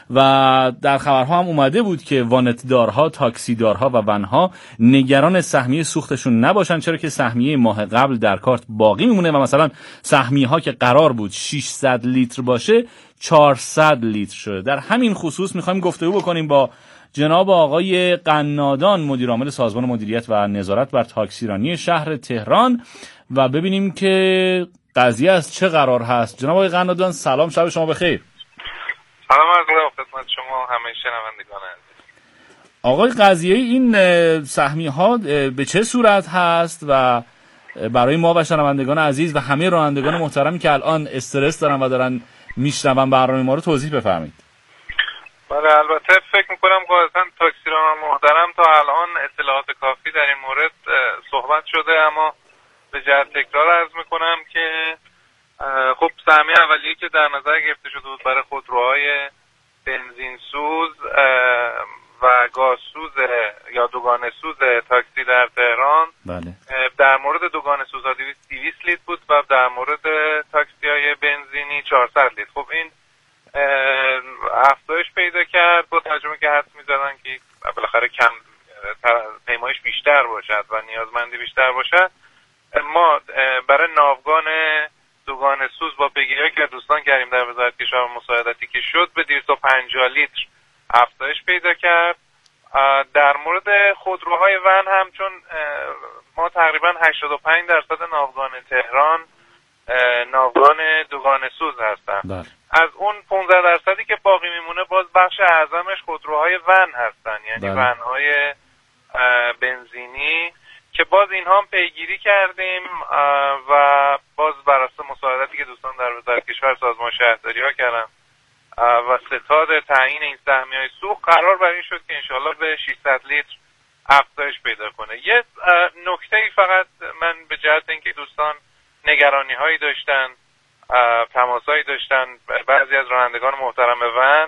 و در خبرها هم اومده بود که وانتدارها، تاکسیدارها و ونها نگران سهمیه سوختشون نباشن، چرا که سهمیه ماه قبل در کارت باقی میمونه و مثلا سهمیه ها که قرار بود 600 لیتر باشه 400 لیتر شده. در همین خصوص میخوایم گفتگو بکنیم با جناب آقای قنادان، مدیر عامل سازمان مدیریت و نظارت بر تاکسیرانی شهر تهران و ببینیم که قضیه از چه قرار هست. جناب آقای قنادان سلام، شب شما بخیر. سلام عرض خدمت شما همه شنوندگان عزیز. آقای قضیه این سهمیه ها به چه صورت هست و برای ما و شنوندگان عزیز و همه رانندگان محترمی که الان استرس دارن و دارن میشنون برنامه ما رو توضیح بفرمایید. بله البته فکر میکنم قاعدتا تاکسیران محترم تا الان اطلاعات کافی در این مورد صحبت شده، اما به جهت تکرار عرض میکنم که خب سهمیه اولیه که در نظر گرفته شده بود برای خودروهای بنزین سوز و گازسوز یا دوگانه سوز تاکسی در تهران، بله. در مورد دوگانه سوزها 200 لیتر بود و در مورد تاکسی های بنزینی 400 لیتر. خب این افزایش پیدا کرد با توجه که حد می‌زدن که بالاخره کم پیمایش بیشتر باشد و نیازمندی بیشتر باشد. ما برای ناوگان دوگانه سوز با پیگیری که دوستان کردیم در وزارت کشور مساعدتی که شد به 250 لیتر افزایش پیدا کرد. در مورد خودروهای ون هم چون ما تقریبا 85% ناوگان تهران ناوگان دوگانه سوز هستن. بله. از اون 15% که باقی میمونه باز بخش اعظمش خودروهای ون هستن، یعنی بله. ونهای بنزینی که باز اینها هم پیگیری کردیم و باز بر اساس مساعدتی که دوستان در وزارت کشور سازمان شهرداری ها کردن و ستاد تعیین این سهمیه‌های سوخت قرار بر این شد که انشاءالله به 600 لیتر افزایش پیدا کنه. یه نکته‌ای فقط من به جهت اینکه دوستان نگرانی هایی داشتن، تماسایی داشتن، بعضی از رانندگان محترم ون،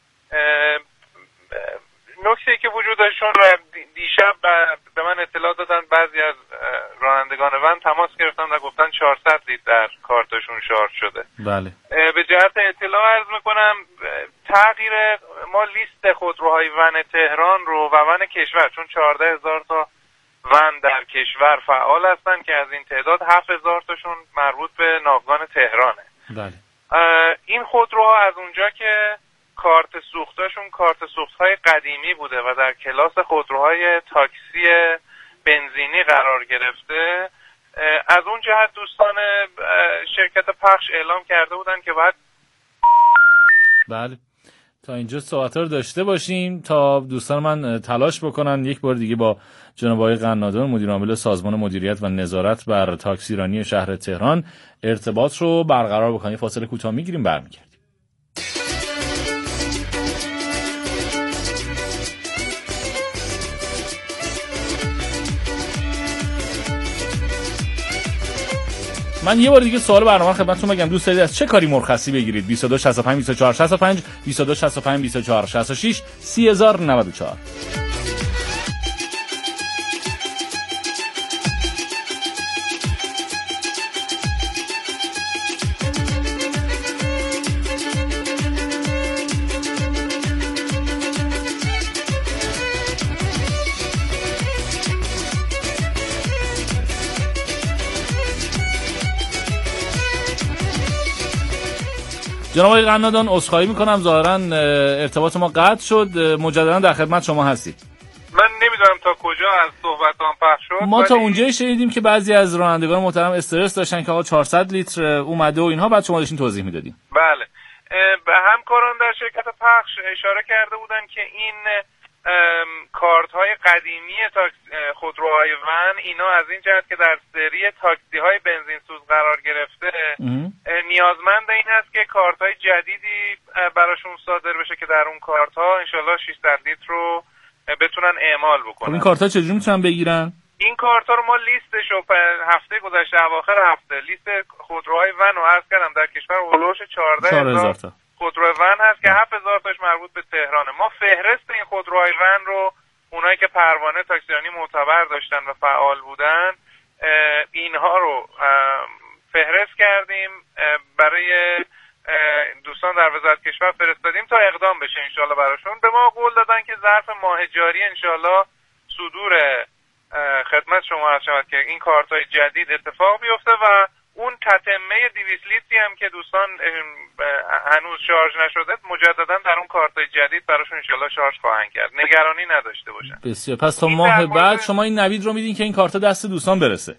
نکته‌ای که وجود داشت چون دیشب به من اطلاع دادن بعضی از رانندگان ون تماس گرفتن و گفتن 400 لیتر در کارتشون شارژ شده. بله. به جهت اطلاع عرض میکنم تغییر ما لیست خودروهای ون تهران رو و ون کشور، چون 14,000 تا ون در کشور فعال هستن که از این تعداد 7,000 تاشون مربوط به ناوگان تهرانه. بله. این خودروها از اونجا که کارت سوختاشون کارت سوخت‌های قدیمی بوده و در کلاس خودروهای تاکسی بنزینی قرار گرفته، از اون جهت دوستان شرکت پخش اعلام کرده بودن که باید بله تا اینجا صحبت رو داشته باشیم تا دوستان من تلاش بکنن یک بار دیگه با جناب آقای قنادان مدیر عامل سازمان مدیریت و نظارت بر تاکسیرانی شهر تهران ارتباط رو برقرار بکنیم. فاصله کوتاه میگیریم برمیگردیم. من یه بار دیگه سوال برنامه خدمتتون بگم، دوست دارید از چه کاری مرخصی بگیرید؟ 22 65 24 65 22 65 24 66 30094. جناب آقای قنادان عذرخواهی میکنم ظاهرا ارتباط ما قطع شد، مجددا در خدمت شما هستید. من نمیدونم تا کجا از صحبتام پخش شد. ما تا اونجایی شنیدیم که بعضی از رانندگان محترم استرس داشتن که آقا 400 لیتر اومده و اینها، بعد شما داشتین توضیح میدادین. بله، به همکاران در شرکت پخش اشاره کرده بودن که این کارت های قدیمی خودروهای ون اینا از این جهت که در سری تاکسی های بنزین سوز قرار گرفته نیازمند این هست که کارت های جدیدی براشون صادر بشه که در اون کارت ها انشالله 600 لیتر رو بتونن اعمال بکنن. این کارت ها چجوری میتونن بگیرن؟ این کارت ها رو ما لیستش رو هفته گذشته اواخر هفته لیست خودروهای ون رو عرض کردم در کشور اولوش 14,000 تا خودرو ون هست که 7,000 تاش مربوط به تهرانه. ما فهرست این خودروهای ون رو اونایی که پروانه تاکسیرانی معتبر داشتن و فعال بودن اینها رو فهرست کردیم برای دوستان در وزارت کشور فرستادیم تا اقدام بشه انشالله براشون. به ما قول دادن که ظرف ماه جاری انشالله صدور خدمت شما عرض شود که این کارت‌های جدید اتفاق بیفته و اون تتمه 200 لیتری هم که دوستان هنوز شارژ نشده مجددا در اون کارت‌های جدید براشون انشالله شارژ خواهند کرد، نگرانی نداشته باشن. بسیار. پس تا ماه بعد شما این نوید رو میدین که این کارت دست دوستان برسه.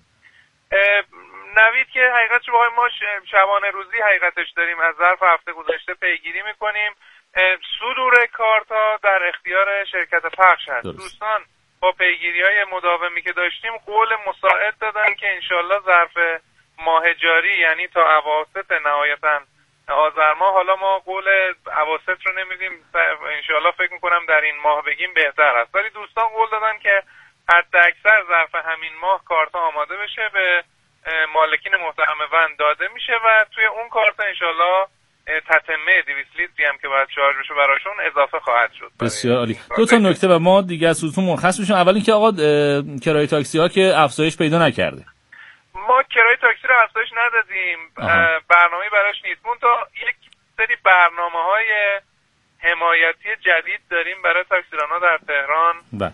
نوید که حقیقتش واقعا ما شبانه روزی حقیقتش داریم از ظرف هفته گذشته پیگیری میکنیم. صدور کارت‌ها در اختیار شرکت پخش هست. دوستان با پیگیری‌های مداومی که داشتیم قول مساعد دادن که انشالله ظرف ماه جاری یعنی تا اواسط نهایتاً آذر ماه، حالا ما قول اواسط رو نمیدیم، انشالله فکر میکنم در این ماه بگیم بهتر است، ولی دوستان قول دادن که حد اکثر ظرف همین ماه کارت آماده بشه، به مالکین محترم ون داده میشه و توی اون کارت انشالله تتمه 200 لیتری هم که باید شارژ بشه براشون اضافه خواهد شد. بسیار عالی. دو تا نکته و ما دیگه از خودتون مرخص میشیم. اول اینکه آقا کرایه تاکسی ها که افزایش پیدا نکرده. ما کرایه تاکسی رو افزایش ندادیم، برنامه‌ای براش نیست. مون تا یک سری برنامه‌های حمایتی جدید داریم برای تاکسیران‌ها در تهران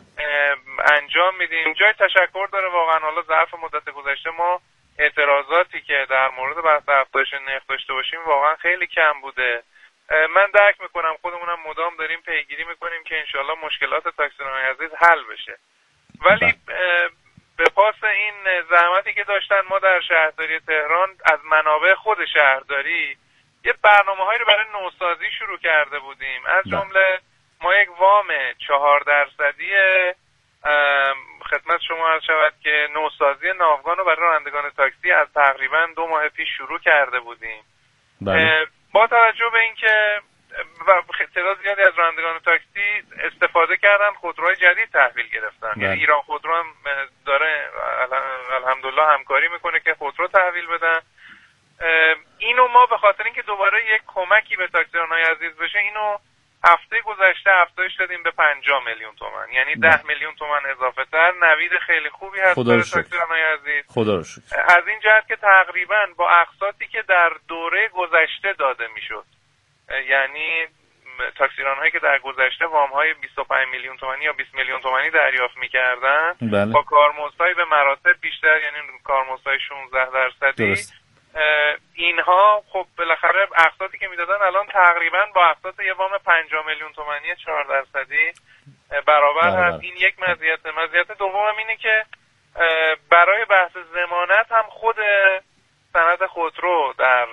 انجام میدیم. جای تشکر داره واقعا. حالا ظرف مدت گذشته ما اعتراضاتی که در مورد بحث افزایش نرخ داشته باشیم واقعا خیلی کم بوده. من درک میکنم، خودمونم مدام داریم پیگیری میکنیم که انشالله مشکلات تاکسیران‌های عزیز حل بشه، ولی به پاس این زحمتی که داشتن ما در شهرداری تهران از منابع خود شهرداری یه برنامه‌هایی رو برای نوسازی شروع کرده بودیم. از جمله ما یک وام 4% خدمت شما عرض شود که نوسازی ناوگان رو برای رانندگان تاکسی از تقریبا 2 ماه پیش شروع کرده بودیم. با توجه به اینکه تعداد زیادی از رانندگان تاکسی استفاده کردن، خودروهای جدید تحویل گرفتن. یعنی ایران خودرو هم داره الحمدلله همکاری میکنه که خودرو تحویل بدن. اینو ما به خاطر اینکه دوباره یک کمکی به تاکسیران‌های عزیز بشه، اینو هفته گذشته افزایش دادیم به 50 میلیون تومان، یعنی 10 میلیون تومان اضافه تر. نوید خیلی خوبی هست برای تاکسیران‌های عزیز. خدا رو شکر. از این جهت که تقریبا با اقساطی که در دوره گذشته داده میشد، یعنی تاکسیران‌هایی که در گذشته وام‌های 25 میلیون تومانی یا 20 میلیون تومانی دریافت می‌کردن، با کارمزدهای به مراتب بیشتر، یعنی کارمزدهای 16%، اینها خب بالاخره اقساطی که میدادن الان تقریبا با اقساط یه وام 50 میلیون تومانی 4% برابر هست. این یک مزیت. مزیت دوم اینه که برای بحث ضمانت هم خود سند خودرو در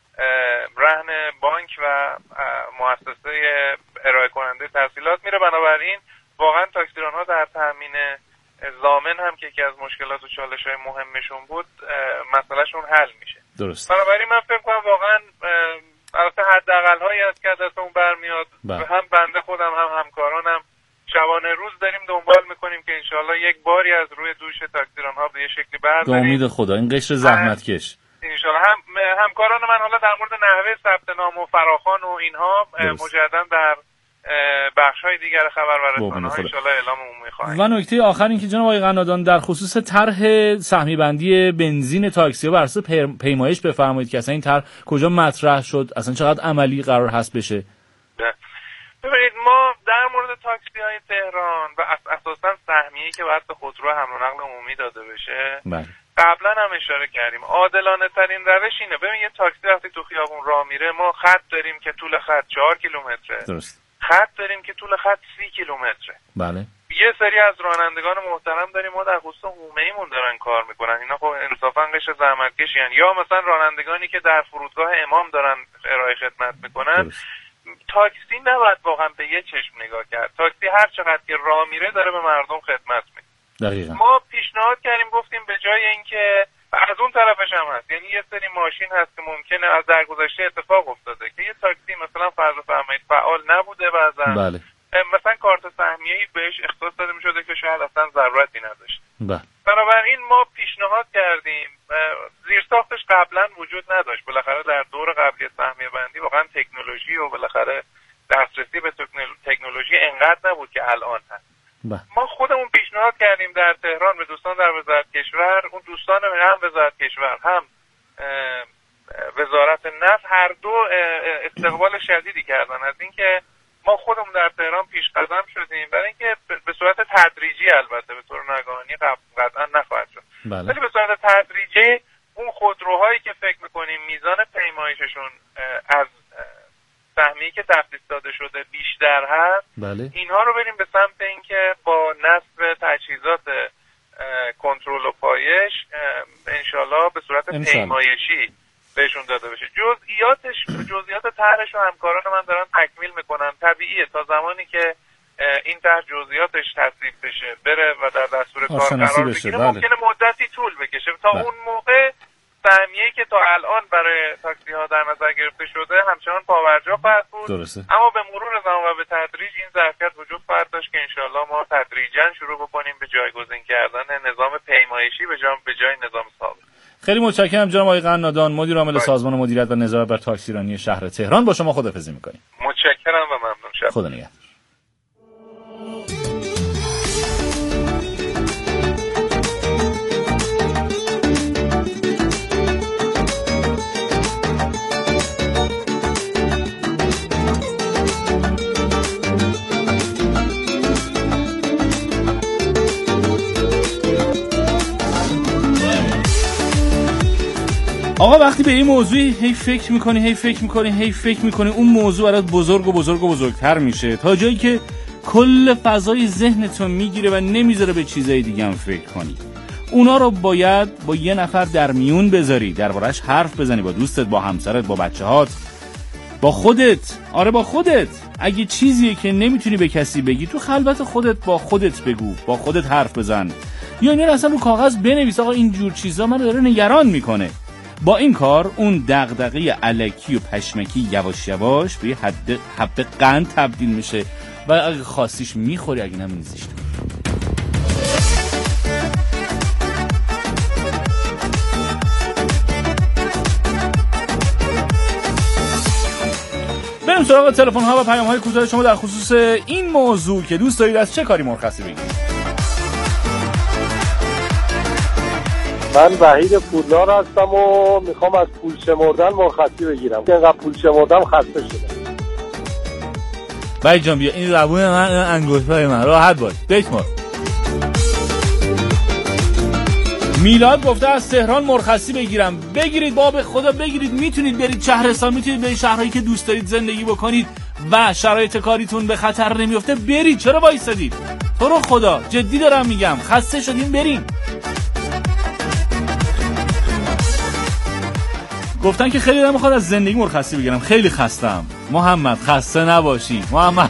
رهن بانک و مؤسسه ارائه کننده تسهیلات میره. بنابراین واقعا تاکسیران‌ها در تامین ضامن هم که یکی از مشکلات و چالش‌های مهمشون بود، مسئلهشون حل میشه. درست. بنابراین من فکر کنم واقعا البته حداقل‌هایی هست که دستمون برمیاد. هم بنده خودم هم همکارانم شبانه روز داریم دنبال میکنیم که انشالله یک باری از روی دوش تاکسیران‌ها به یه شکلی برداریم. به امید خدا این قشر زحمتکش انشالله. همکاران من حالا در مورد نحوه ثبت نام و فراخوان و اینها مجددا در بخش‌های دیگر خبر و رسانه‌ها انشالله اعلام عمومی خواهیم. و نکته آخر این که جناب آقای قنادان در خصوص طرح سهمی بندی بنزین تاکسی‌ها بر اساس پیمایش بفرمایید که اصلا این طرح کجا مطرح شد، اصلا چقدر عملی قرار هست بشه؟ ببینید ما در مورد تاکسی‌های تهران و اساساً سهمیه‌ای که باید به خودرو حمل و نقل عمومی داده بشه، قبلا هم اشاره کردیم عادلانه ترین روش اینه. ببین یه تاکسی وقتی تو خیابون راه میره، ما خط داریم که طول خط 4 کیلومتره. درست. خط داریم که طول خط 30 کیلومتره. بله. یه سری از رانندگان محترم داریم ما در خصوص حومه‌ایمون دارن کار میکنن. اینا خب انصافا قشر زحمتکشین. یا مثلا رانندگانی که در فرودگاه امام دارن ارائه خدمت میکنن. تاکسی نباید واقعا به یه چشم نگاه کرد. تاکسی هر چقدر که راه میره داره به مردم خدمت میکنه. دقیقاً. ما پیشنهاد کردیم، گفتیم به جای اینکه از اون طرفش هم هست، یعنی یه سری ماشین هست که ممکنه از در گذشته اتفاق افتاده که یه تاکسی مثلا فرض فرمایید فعال نبوده بعضا، بله. مثلا کارت سهمیه‌ای بهش اختصاص داده می‌شده که شاید اصلا ضرورتی نداشت. بله. بنابراین ما پیشنهاد کردیم، زیرساختش قبلا وجود نداشت، بالاخره در دور قبلی سهمیه بندی واقعا تکنولوژی و بالاخره دسترسی به تکنولوژی انقدر نبود که الان هست. ما خودمون پیشنهاد کردیم در تهران به دوستان در وزارت کشور، اون دوستان هم وزارت کشور هم وزارت نفت هر دو استقبال شدیدی کردن از اینکه ما خودمون در تهران پیش قدم شدیم، برای اینکه به صورت تدریجی، البته به طور ناگهانی قطعا نخواهد شد، ولی به صورت تدریجی اون خودروهایی که فکر میکنیم میزان پیمایششون از سهمیه‌ای که تخصیص داده شده بیشتر هست، اینها رو بریم به سمت اینکه با نصب تجهیزات کنترل و پایش انشالله به صورت پیمایشی بهشون داده بشه. جزئیات طرحش رو همکاران من دارن تکمیل میکنن. طبیعیه تا زمانی که این طرح جزئیاتش تصویب بشه بره و در دستور کار قرار بگیره ممکنه مدتی طول بکشه. تا اون موقع سهمیه‌ای که تا الان برای تاکسی ها در نظر گرفته شده همچنان پاورجا خواهد بود. اما به مرور زمان و به تدریج این ظرفیت وجود خواهد داشت که انشالله ما تدریجا شروع بکنیم به جایگزین کردن نظام پیمایشی به جای نظام سابق. خیلی متشکرم جناب آقای قنادان، مدیر عامل سازمان مدیریت و نظارت بر تاکسیرانی شهر تهران. با شما خداحافظی می‌کنیم. متشکرم و ممنون. شب خدا نگهدار. آقا وقتی به این موضوع هی فکر میکنی اون موضوع برات بزرگتر میشه تا جایی که کل فضای ذهنتو میگیره و نمیذاره به چیزای دیگه هم فکر کنی. اونا رو باید با یه نفر در میون بذاری، دربارش حرف بزنی، با دوستت، با همسرت، با بچه‌هات، با خودت. آره با خودت. اگه چیزیه که نمیتونی به کسی بگی تو خلوت خودت با خودت بگو، با خودت حرف بزن، یا اینا رو اصلا رو کاغذ بنویس. آقا این جور چیزا منو داره نگران میکنه. با این کار اون دغدغه الکی و پشمکی یواش یواش به یه حب قند تبدیل میشه و اگه خواستیش میخوری، اگه نمیزیش تو. بریم سراغ تلفن ها و پیام های کوتاه شما در خصوص این موضوع که دوست دارید از چه کاری مرخصی بگیرید. من وحید پولدار هستم و میخوام از پول شمردن مرخصی بگیرم. اینقدر پول شمردم خسته شدم. وحید جان بیا این زبون من، انگشتای من، راحت باش، بشمار. میلاد گفته از تهران مرخصی بگیرم. بگیرید بابا، خدا بگیرید. میتونید برید شهرستان، میتونید برید شهرهایی که دوست دارید زندگی بکنید و شرایط کاریتون به خطر نمیفته. برید، چرا وایسادید؟ تو رو خدا جدی دارم میگم، خسته شدیم، بریم. گفتن که خیلی دارم میخواد از زندگی مرخصی بگیرم. خیلی خستم. محمد خسته نباشی.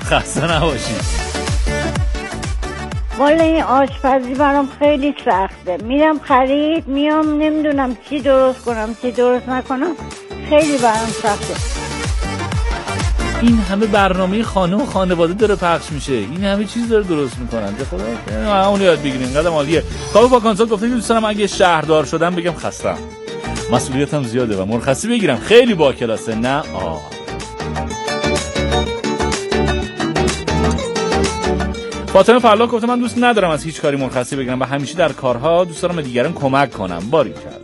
والا این آشپزی برام خیلی سخته. میرم خرید، میام نمیدونم چی درست کنم چی درست نکنم. خیلی برام سخته. این همه برنامه خانه و خانواده داره پخش میشه، این همه چیز داره درست میکنن. به خدا اون یاد بگیرین. قدم عالیه. کاوه با کانسول گفته دوست دارم اگه شهردار شدم بگم خستم، مسئولیتم زیاده و مرخصی بگیرم. خیلی با کلاسه. نه فاطمه فرلا گفته من دوست ندارم از هیچ کاری مرخصی بگیرم و همیشه در کارها دوست دارم به دیگران کمک کنم. باریکلا.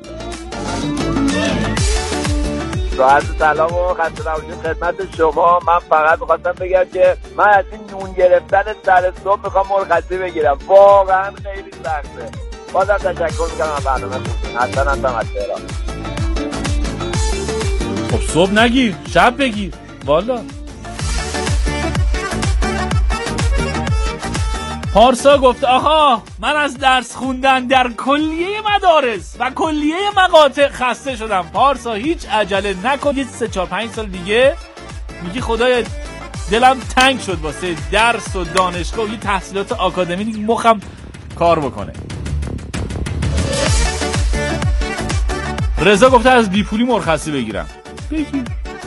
راحت سلام و خسته نباشید خدمت شما. من فقط می‌خواستم بگم که من از این نون گرفتن سر صبح میخوام مرخصی بگیرم. واقعا خیلی سخته. بازم تشکر میکنم از برنامه خوبتون. حتما از تهران. خب صبح نگیر، شب بگیر. والا پارسا گفت آها من از درس خوندن در کلیه مدارس و کلیه مقاطع خسته شدم. پارسا هیچ عجله نکن، 3-4-5 سال دیگه میگی خدای دلم تنگ شد واسه درس و دانشگاه و یه تحصیلات آکادمیک، مخم کار بکنه. رضا گفته از بیپولی مرخصی بگیرم. بگیر.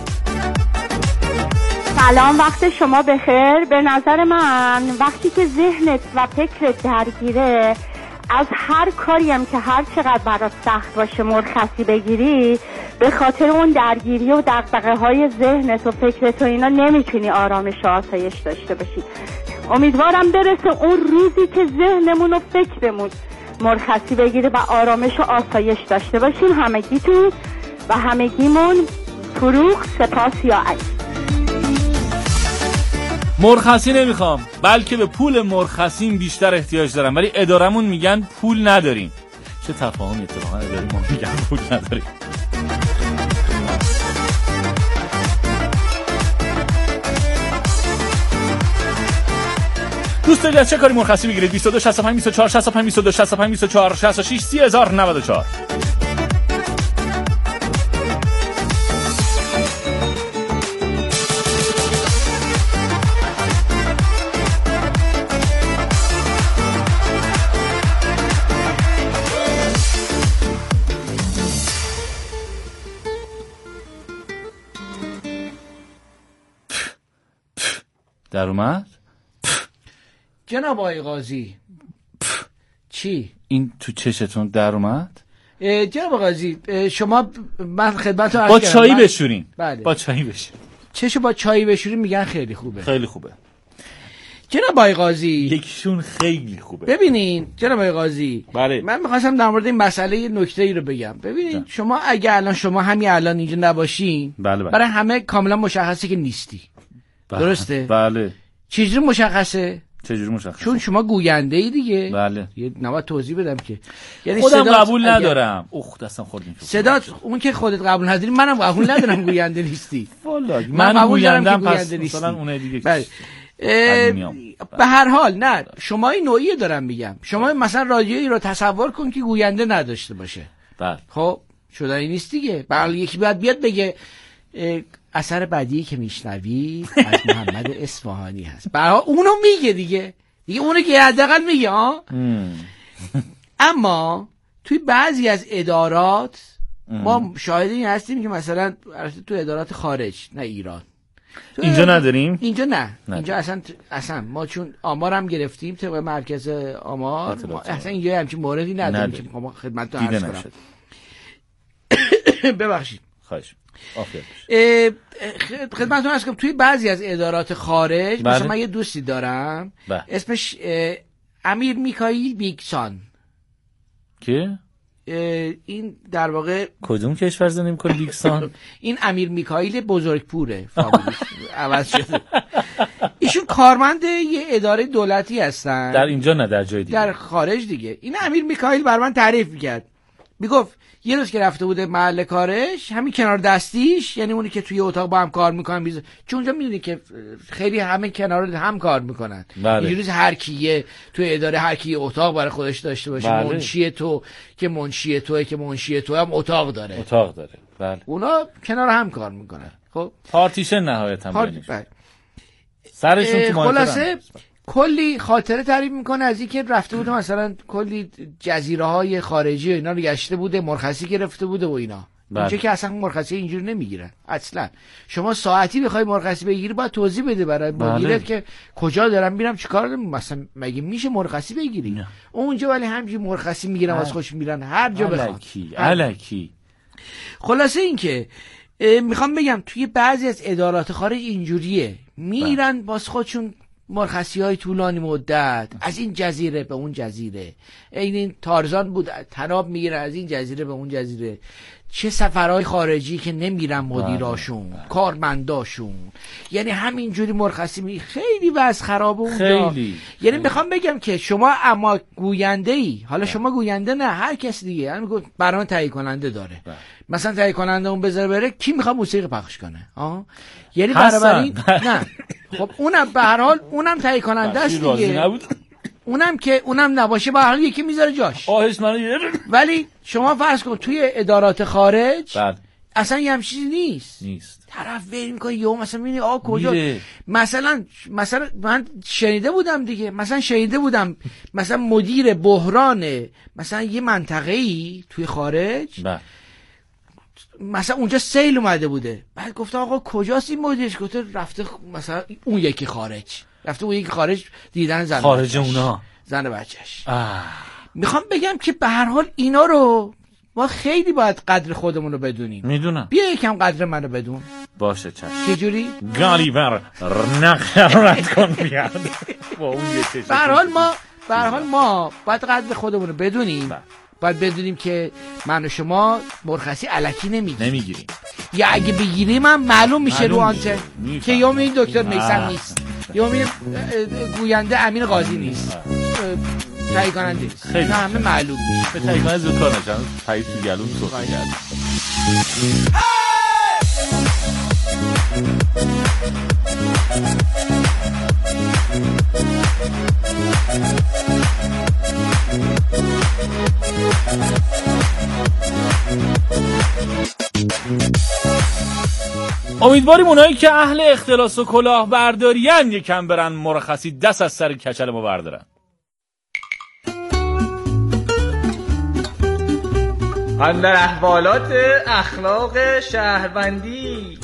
سلام، وقت شما بخیر. به نظر من وقتی که ذهنت و فکرت درگیره، از هر کاری هم که هر چقدر برات سخت باشه مرخصی بگیری، به خاطر اون درگیری و دغدغه های ذهنت و فکرت و اینا نمیتونی آرامش و آسایش داشته باشی. امیدوارم برسه اون روزی که ذهنمون و فکرمون مرخصی بگیره و آرامش و آسایش داشته باشین. همگیتون و همگیمون فروغ، سپاس یا علی. مرخصی نمیخوام، بلکه به پول مرخصیم بیشتر احتیاج دارم، ولی ادارمون میگن پول نداریم. چه تفاهمی اتفاقا اداره ما میگن پول نداریم. دوست دارید از چه کاری مرخصی بگیرید؟ 22 65 24 65 22 65 24 66 30094. در اومد؟ جناب آقای قاضی. چی؟ این تو چشتون در اومد؟ جناب قاضی شما من خدمتتون عرض با کردم. چایی بشورین. بله. با چایی بشورین. چشو با چایی بشورین میگن خیلی خوبه. خیلی خوبه. جناب آقای قاضی یکیشون خیلی خوبه. ببینین جناب آقای قاضی، بله. من می‌خواستم در مورد این مسئله نکته ای رو بگم. ببینین شما اگه الان شما همین الان اینجا نباشین، بله. برای همه کاملا مشخصه که نیستی. درسته؟ بله. چجوری مشخصه؟ چجوری مشخصه؟ چون شما گوینده ای دیگه. بله. یه نباید توضیح بدم که یعنی خودم قبول ندارم. دستم خوردیم. صدات اون که خودت قبول نداری، منم قبول ندارم گوینده نیستی. والله من قبول دارم که پس گوینده نیستی. مثلا اون دیگه. بله. به هر حال نه، شما این نوعی دارم میگم. شما مثلا رادیویی رو تصور کن که گوینده نداشته باشه. بله. خب شدنی نیست دیگه. بله یکی باید بیاد بگه اثر بعدی که میشنوی از محمد اصفهانی هست. برای اونو میگه دیگه اونو که حداقل میگه اما توی بعضی از ادارات ما شاهد این هستیم که مثلا تو ادارات خارج، نه ایران، اینجا نداریم. اینجا نه. اینجا اصلا ما چون آمار هم گرفتیم طبق مرکز آمار، اصلا اینجا همچین موردی نداریم که ما خدمتتون عرض کنم. ببخشید. خواهش. خدمتتون عرض کنم توی بعضی از ادارات خارج، بله. مثلا من یه دوستی دارم اسمش امیر میکائیل بیکسان که این در واقع کدوم کشور زندگی می‌کنه بیکسان؟ این امیر میکائیل بزرگپوره، فامیلیش عوض شده. ایشون کارمند یه اداره دولتی هستن. در اینجا نه، در جای دیگه. در خارج دیگه. این امیر میکائیل بر من تعریف می‌کرد. میگفت یه روز که رفته بوده محل کارش، همین کنار دستیش، یعنی اونی که توی اتاق با هم کار میکنن، چون اونجا میدونی که خیلی همه کنار هم کار میکنن. اینجوری هر کیه توی اداره هر کی اتاق برای خودش داشته باشه. منشی تو که منشی توئه که منشی تو هم اتاق داره. بله. اونا کنار هم کار میکنن. خب پارتیشن نهایتا بینش. سرشون تو خلاصه کلی خاطره تعریف میکنه از اینکه رفته بوده مثلا کلی جزیره های خارجی و اینا رو گشته بوده، مرخصی گرفته بوده و اینا. اونجا که اصلا مرخصی اینجوری نمیگیرن اصلا. شما ساعتی بخوای مرخصی بگیری باید توضیح بده برای مدیرت که کجا دارم میرم چیکار دارم، مثلا مگه میشه مرخصی بگیری؟ اونجا ولی همینجوری مرخصی میگیرن، از خوش میرن هر جا بخوان. الکی. خلاصه این که میخوام بگم توی بعضی از ادارات خارج اینجوریه، میرن باز خودشون مرخصی های طولانی مدت از این جزیره به اون جزیره. این تارزان بود، تناب میگیره از این جزیره به اون جزیره. چه سفرهای خارجی که نمیرن مدیراشون، کارمنداشون، یعنی همینجوری مرخصی خیلی وضع خرابه اونجا. یعنی میخوام بگم که شما اما گوینده ای، حالا شما گوینده نه، هر کس دیگه، یعنی میگه برنامه تهیه کننده داره. مثلا تهیه کننده اون بذاره بره، کی میخواد موسیقی پخش کنه؟ یعنی بنابراین نه. خب اونم به هر حال اونم تهیه کننده است دیگه. اونم نباشه به هر حال یکی میذاره جاش. ولی شما فرض کن توی ادارات خارج اصلا یه همچین چیزی نیست. طرف ویل میکنه یهو مثلا میبینی کجا مثلا من شنیده بودم مثلا مدیر بحران مثلا یه منطقه‌ای توی خارج مثلا اونجا سیل اومده بوده، بعد گفته آقا کجاست این مدیرش؟ گفته رفته مثلا اون یکی خارج دیدن زن خارج اونا زن بچهش. میخوام بگم که به هر حال اینا رو ما خیلی باید قدر خودمون رو بدونیم. میدونم. بیا یکم قدر منو بدون. باشه چشم. چجوری؟ گالیور نخرت کن بیاد. با اون یه چشم. به هر حال ما باید قدر خودمون رو بدونیم. باید بدونیم که من و شما مرخصی الکی نمیگیریم. یا اگه بگیریم هم معلوم میشه رو آنتن که یا میگیم دکتر میثم نیست، یا میگیم گوینده امین قاضی نیست، تایید کننده نیست. خیلی نه همه معلوم به تایید کننده زود کار نشن، تایید تو گلوم سرخ کرد. امیدواریم اونایی که اهل اختلاس و کلاهبرداریان یکم برن مرخصی دست از سر کچل ما بردارن. اندر احوالات اخلاق شهروندی.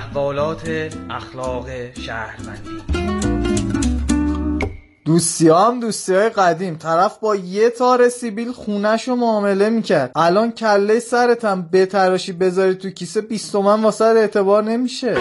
دوستی هم دوستی های قدیم. طرف با یه تار سیبیل خونه‌شو معامله میکرد، الان کله سرتم بتراشی بذاری تو کیسه 20 تومن واسه اعتبار نمیشه.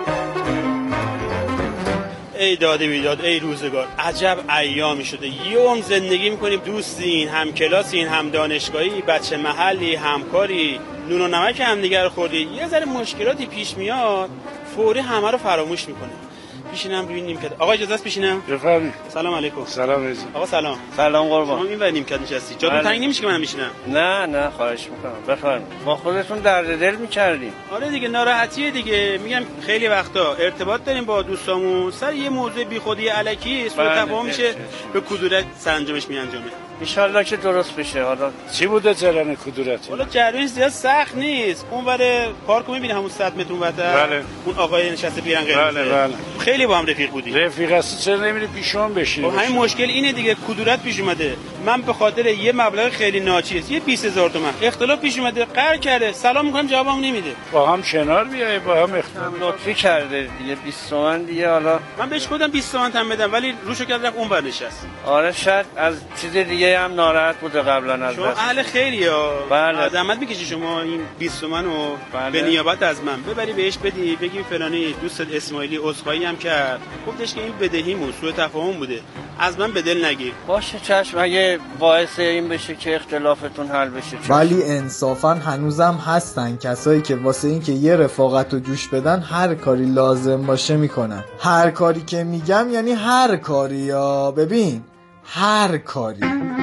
ای داده بیداد، ای روزگار، عجب ایامی شده. یه عمر زندگی میکنیم، دوستین، هم کلاسین، هم دانشگاهی، بچه محلی، همکاری، نون و نمک هم دیگر رو خوردی. یه ذره مشکلاتی پیش میاد، فوری همه رو فراموش میکنه. پیشینم روی نیمکت. آقا اجازه است پیشینم؟ بفرمایید. سلام علیکم. سلام عزیز. آقا سلام. سلام قربان. شما این ور نیمکت نشستی. جاتون تنگ نمیشه که من بشینم؟ نه خواهش میکنم. بفرمایید. ما خودتون درد دل می‌کردیم. آره دیگه، ناراحتیه دیگه. میگم خیلی وقتا ارتباط داریم با دوستامون، سر یه موضوع بیخودی الکی سوء تفاهم میشه، به کدورت سرانجامش میانجامه. ان شاءالله که درست بشه. حالا چی بوده جریان کدورت؟ حالا جریانش زیاد سخت نیست. اونور پارکو میبینی، همون 100 متر اونورتر. بله. اون آقای نشسته پیرن قرمز. بله. خیلی با هم رفیق بودیم. رفیق هستی چرا نمیری پیشون بشینی؟ همین مشکل اینه دیگه، کدورت پیش اومده. من به خاطر یه مبلغ خیلی ناچیز، یه 20000 تومان اختلاف پیش اومده، قهر کرده. سلام میکنم جوابم نمیده. با هم کنار بیای، با هم اختلاف لطفی کرده دیگه. 20 تومن دیگه. حالا من بهش گفتم 20 تومن تام بدم، ولی روشو کرد رفت اونور نشست. آره شاید از چیز دیگه هم ناراحت بوده قبلا از شما اهل خیریا. بله. زحمت میکشی شما این 20 تومنو بله. به نیابت از من ببری بهش بدی، بگی فلانی دوستت اسماعیلی عذرخواهی هم کرد، گفتش که این بدهیمون سوء تفاهم بوده، از من به دل نگیر. باشه چشم، اگه باعث این بشه که اختلافتون حل بشه چشم. ولی انصافا هنوزم هستن کسایی که واسه این که یه رفاقت رو جوش بدن هر کاری لازم باشه میکنن. هر کاری که میگم یعنی هر کاری. یا ببین هر کاری.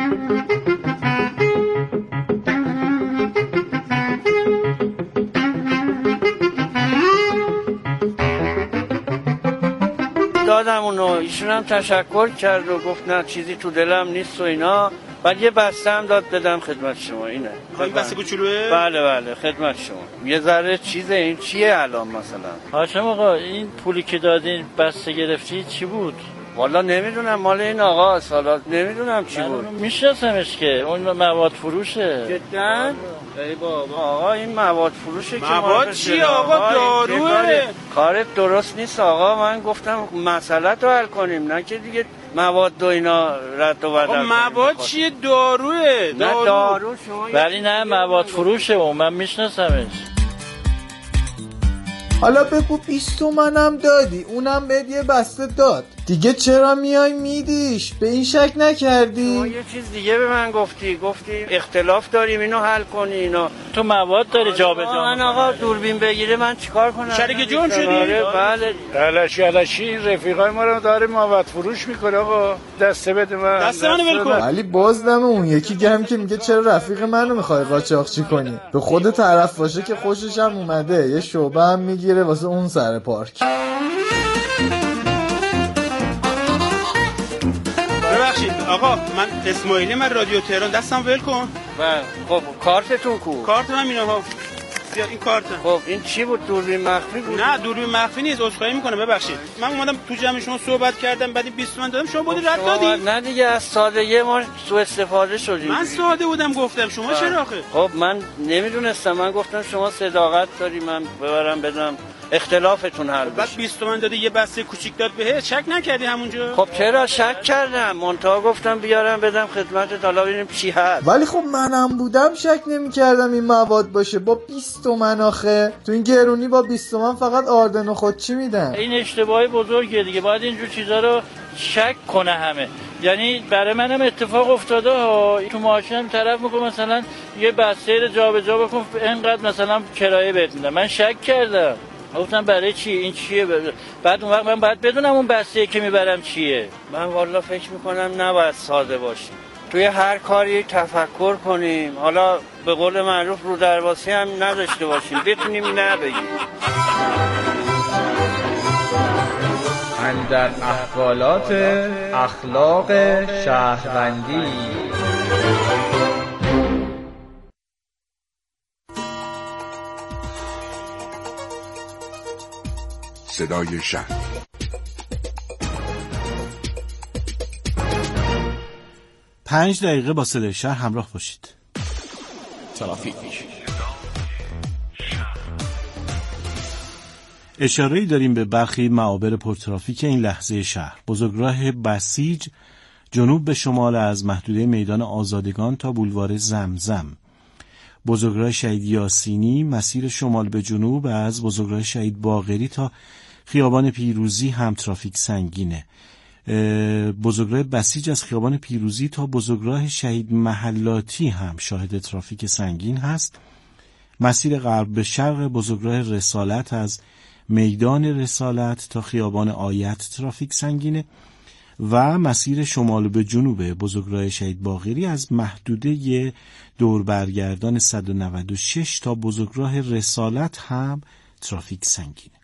دادم اونو، ایشون هم تشکر کرد و گفت نه چیزی تو دلم نیست و اینا، بعد یه بسته هم داد بدم خدمت شما. اینه این بسته کوچولوئه؟ بله خدمت شما. یه ذره چیزه. این چیه الان مثلا؟ هاشم آقا این پولی که دادین بسته گرفتی چی بود؟ والا نمیدونم، مال این آقا حالا نمیدونم چی بود. میشناسمش که اون مواد فروشه. جدا؟ ای بابا آقا این مواد فروشه که مواد چیه آقا؟ داروئه. کارت درست نیست آقا. من گفتم مسئله رو حل کنیم، نه که دیگه مواد و اینا رد و بدل. مواد چیه؟ داروئه. نه دارو شما. ولی نه مواد فروشه و من میشناسمش. حالا بگو 20 تومنم دادی، اونم بهت یه بسته داد دیگه، چرا میای میدیش؟ به این شک نکردی؟ شما یه چیز دیگه به من گفتی اختلاف داریم اینو حل کنی. اینا تو مواد داره جابجا. من آقا دوربین بگیره من چیکار کنم؟ شریک جرم شدی؟ بله. علشی رفیقای ما رو داره مواد فروش میکنه. آقا دسته بده من. دست منو ول کن. ولی باز دم اون یکی گم که میگه چرا رفیق منو میخوای قاچاقچی کنی؟ به خود طرف باشه که خوشش هم اومده، یه شعبه هم میگیره واسه اون سر پارک. ببخشید آقا، من اسماعیلی، من رادیو تهران، دستم ول کن. خب کارتتون کو؟ کارت من اینها. بیا این کارت. خب این چی بود؟ دوربین مخفی بود؟ نه دوربین مخفی نیست، عذرخواهی میکنم ببخشید. من اومدم تو جمع شما صحبت کردم، بعد 20 تومن دادم، شما بودی رد دادی. نه دیگه از سادگی ما سوء استفاده شدیم. من ساده بودم گفتم، شما چرا آخه؟ خب من نمیدونستم، من گفتم شما صداقت داری، من ببرم بدم اختلافتون حل بشه. بعد 20 تومن دادی یه بسته کوچیک داد بهت، شک نکردی همونجا؟ خب چرا شک کردم، منتها گفتم بیارم بدم خدمتت، حالا ببینیم چی هست. ولی خب منم بودم شک نمی‌کردم این مواد باشه. با 20 تومن آخه تو این گرونی با 20 تومن فقط آردن و خودچی میدن. این اشتباهی بزرگه دیگه، باید اینجور چیزا رو شک کنه همه. یعنی برای منم اتفاق افتاده ها، تو ماشینم طرف میگه مثلا یه بسته رو جابجا بکن اینقدر مثلا کرایه بهت میدم. من شک کردم، گفتم برای چی؟ این چیه؟ بعد اون وقت من باید بدونم اون بسته که میبرم چیه. من والا فکر میکنم نباید ساده باشیم، توی هر کاری تفکر کنیم. حالا به قول معروف رو درواسی هم نداشته باشیم، بتونیم نبگیم. اندر احوالات اخلاق شهروندی. صدای شهر. پنج دقیقه با صدای شهر همراه باشید. ترافیک. اشاره‌ای داریم به برخی معابر پرترافیک این لحظه شهر. بزرگراه بسیج جنوب به شمال از محدوده میدان آزادگان تا بولوار زمزم. بزرگراه شهید یاسینی مسیر شمال به جنوب از بزرگراه شهید باقری تا خیابان پیروزی هم ترافیک سنگینه. بزرگراه بسیج از خیابان پیروزی تا بزرگراه شهید محلاتی هم شاهد ترافیک سنگین هست. مسیر غرب به شرق بزرگراه رسالت از میدان رسالت تا خیابان آیت ترافیک سنگینه و مسیر شمال به جنوب بزرگراه شهید باقری از محدوده دور برگردان 196 تا بزرگراه رسالت هم ترافیک سنگینه.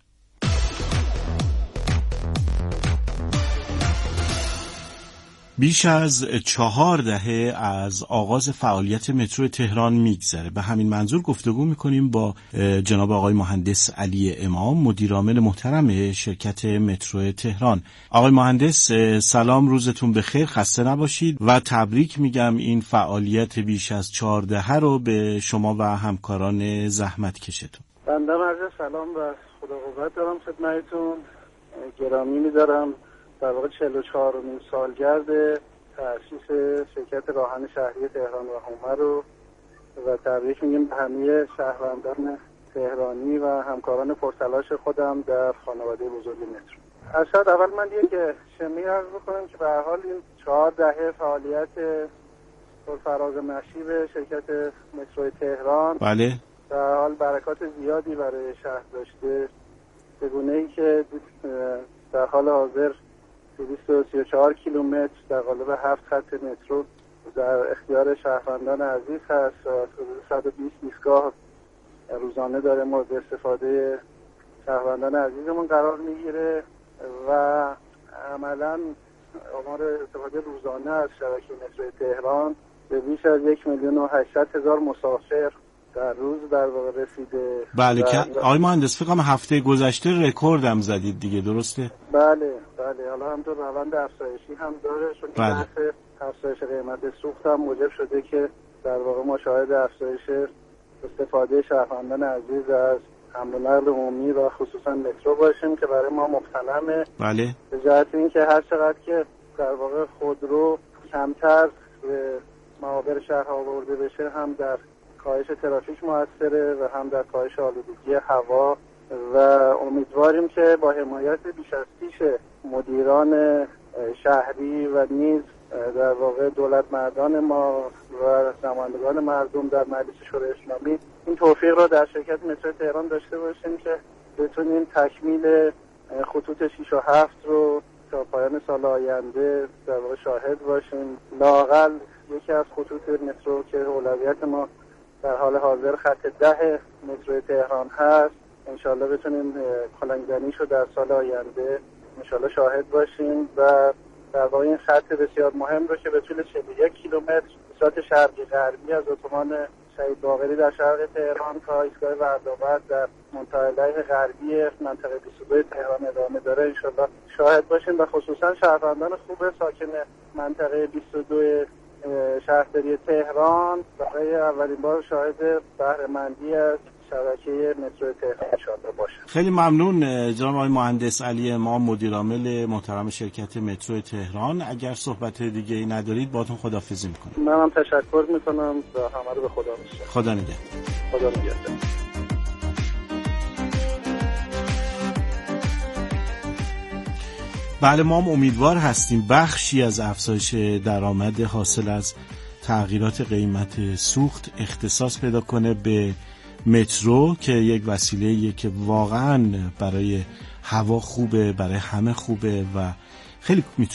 بیش از 4 دهه از آغاز فعالیت مترو تهران میگذره. به همین منظور گفتگو میکنیم با جناب آقای مهندس علی امام، مدیرعامل محترم شرکت مترو تهران. آقای مهندس سلام، روزتون بخیر، خسته نباشید و تبریک میگم این فعالیت بیش از 4 دهه رو به شما و همکاران زحمت کشتون. بنده عرض سلام و خدا قوت دارم خدمتتون، گرامی می‌دارم. در واقع 44مین سالگرد تأسیس شرکت راهن شهری تهران و هومه رو و تبریک میگیم به همه شهروندان تهرانی و همکاران پرتلاش خودم در خانواده بزرگ مترو. ارشد اول من یک شمی عرض بکنم که به هر حال این 4 دهه فعالیت پرفراز و نشیب شرکت مترو تهران بله در حال برکات زیادی برای شهر داشته، به گونه‌ای که در حال حاضر 234 کیلومتر در قالب 7 خط مترو در اختیار شهروندان عزیز هست و 120 ایستگاه روزانه داره مورد استفاده شهروندان عزیزمون قرار میگیره و عملا آمار استفاده روزانه از شبکه مترو تهران به بیش از 1,800,000 مسافر در روز در واقع رسیده. بله که آقای مهندس فکر کنم هفته گذشته رکوردم زدید دیگه، درسته؟ بله حالا همطور روند افزایشی هم داره، چون بحث افزایش قیمت سوخت هم موجب شده که در واقع ما شاهد افزایش استفاده شهروندان عزیز از حمل و نقل عمومی و خصوصا مترو باشیم که برای ما مختلمه. بله. به جهت اینکه هر چقدر که در واقع خودرو کمتر به معابر شهر آورده بشه هم در کاهش ترافیک موثره و هم در کاهش آلودگی هوا و امیدواریم که با حمایت بیش از پیش مدیران شهری و نیز در واقع دولت مردان ما و نمایندگان مردم در مجلس شورای اسلامی این توفیق را در شرکت مترو تهران داشته باشیم که بتونیم تکمیل خطوط 6 و 7 رو تا پایان سال آینده در واقع شاهد باشیم. لااقل یکی از خطوط مترو که اولویت ما در حال حاضر خط 10 مترو تهران هست انشالله بتونیم کلنگزنیشو در سال آینده انشالله شاهد باشیم و در واقع این خط بسیار مهم رو که به طول 41 کیلومتر به صورت شرقی غربی از اتوبان شهید باقری در شرق تهران تا ایستگاه وردآباد در منطقه غربی منطقه 22 تهران ادامه داره انشالله شاهد باشیم و خصوصا شهروندان خوب ساکن منطقه 22 شهرداری تهران برای اولین بار شاهد بهره‌مندی از شبکه مترو تهران انشالله باشه. خیلی ممنون جناب آقای مهندس علی امام، مدیرعامل محترم شرکت مترو تهران. اگر صحبت دیگه ای ندارید باهاتون خداحافظی میکنم. منم تشکر میکنم و همه رو به خدا میسپارم. خدا نگهدار. خدا نگهدار. بله ما هم امیدوار هستیم بخشی از افزایش درآمد حاصل از تغییرات قیمت سوخت اختصاص پیدا کنه به مترو که یک وسیله‌ایه که واقعاً برای هوا خوبه، برای همه خوبه و خیلی